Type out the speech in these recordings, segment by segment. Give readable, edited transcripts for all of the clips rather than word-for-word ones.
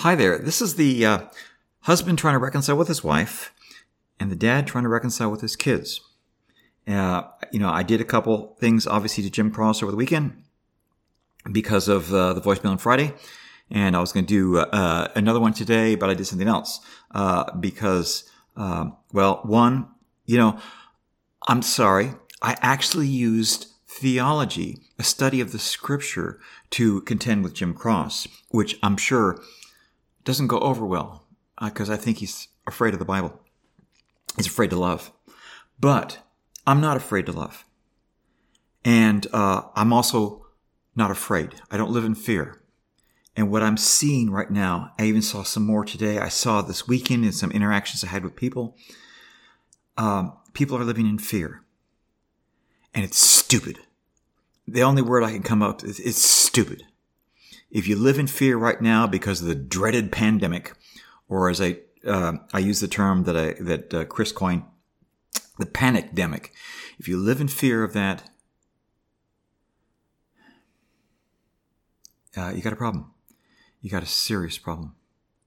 Hi there. This is the husband trying to reconcile with his wife and the dad trying to reconcile with his kids. I did a couple things, obviously, to Jim Cross over the weekend because of the voicemail on Friday. And I was going to do another one today, but I did something else because, one, I'm sorry. I actually used theology, a study of the scripture, to contend with Jim Cross, which I'm sure doesn't go over well because I think he's afraid of the Bible. He's afraid to love. But I'm not afraid to love. And I'm also not afraid. I don't live in fear. And what I'm seeing right now, I even saw some more today. I saw this weekend in some interactions I had with people. People are living in fear. And it's stupid. The only word I can come up with is it's stupid. If you live in fear right now because of the dreaded pandemic, or as I use the term that Chris coined, the panic-demic. If you live in fear of that, you got a problem. You got a serious problem.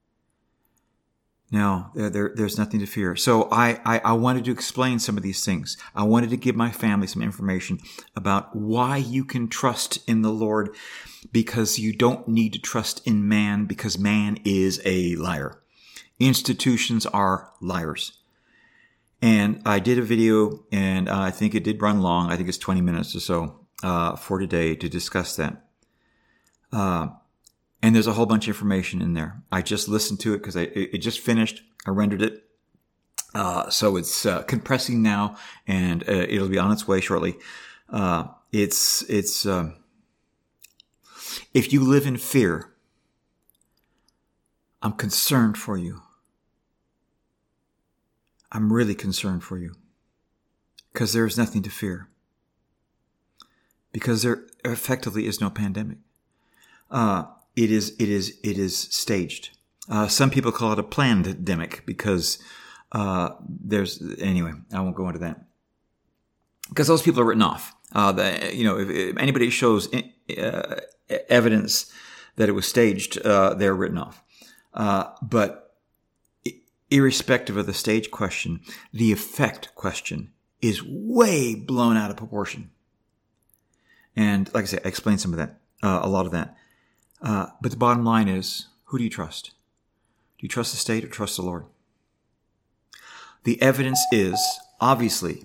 Now, there's nothing to fear. So I wanted to explain some of these things. I wanted to give my family some information about why you can trust in the Lord, because you don't need to trust in man, because man is a liar. Institutions are liars. And I did a video, and I think it did run long. I think it's 20 minutes or so for today to discuss that. And there's a whole bunch of information in there. I just listened to it because it just finished. I rendered it. So it's compressing now, and it'll be on its way shortly. If you live in fear, I'm concerned for you. I'm really concerned for you. Because there is nothing to fear. Because there effectively is no pandemic. It is staged. Some people call it a planned-demic because anyway, I won't go into that. Because those people are written off. If anybody shows evidence that it was staged, they're written off. But irrespective of the stage question, the effect question is way blown out of proportion. And like I said, I explained some of that, a lot of that. But the bottom line is, who do you trust? Do you trust the state or trust the Lord? The evidence is, obviously,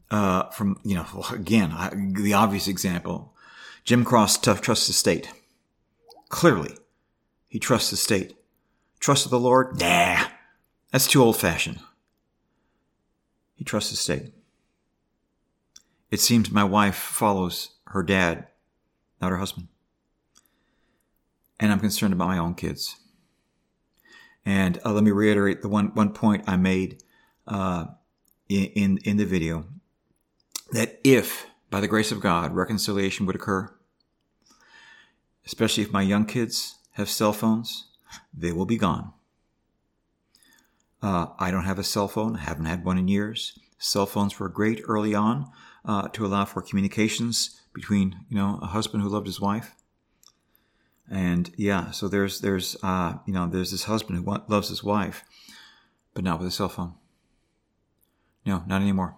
the obvious example, Jim Cross trusts the state. Clearly, he trusts the state. Trust of the Lord? Nah, that's too old-fashioned. He trusts the state. It seems my wife follows her dad, not her husband. And I'm concerned about my own kids. And let me reiterate the one point I made in the video, that if, by the grace of God, reconciliation would occur, especially if my young kids have cell phones, they will be gone. I don't have a cell phone. I haven't had one in years. Cell phones were great early on to allow for communications between, a husband who loved his wife. And so there's this husband who loves his wife, but not with a cell phone. No, not anymore.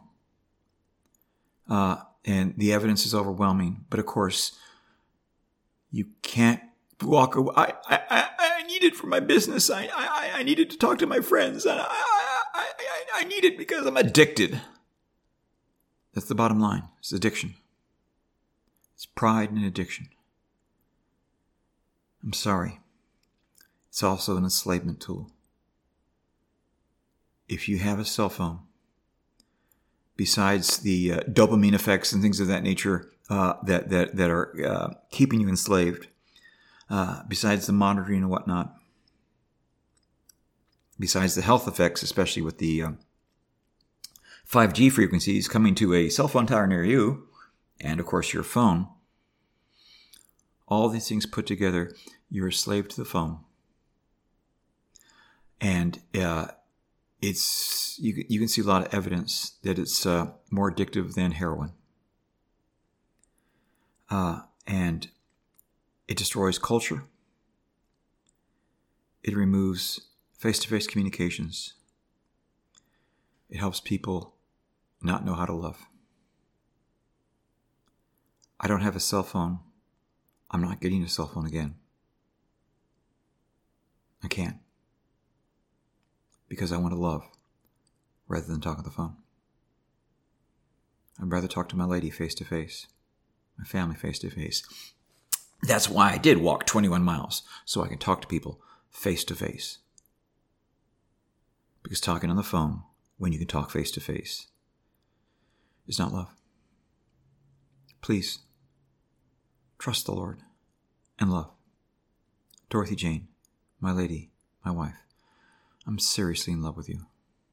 And the evidence is overwhelming. But of course, you can't walk away. I need it for my business. I needed to talk to my friends. I need it because I'm addicted. That's the bottom line. It's addiction. It's pride and addiction. I'm sorry. It's also an enslavement tool. If you have a cell phone, besides the dopamine effects and things of that nature that are keeping you enslaved, besides the monitoring and whatnot, besides the health effects, especially with the 5G frequencies coming to a cell phone tower near you, and of course your phone, all these things put together, you're a slave to the phone. And you can see a lot of evidence that it's more addictive than heroin. And it destroys culture. It removes face-to-face communications. It helps people not know how to love. I don't have a cell phone. I'm not getting a cell phone again. I can't. Because I want to love rather than talk on the phone. I'd rather talk to my lady face to face, my family face to face. That's why I did walk 21 miles, so I can talk to people face to face. Because talking on the phone, when you can talk face to face, is not love. Please, trust the Lord and love. Dorothy Jane, my lady, my wife, I'm seriously in love with you.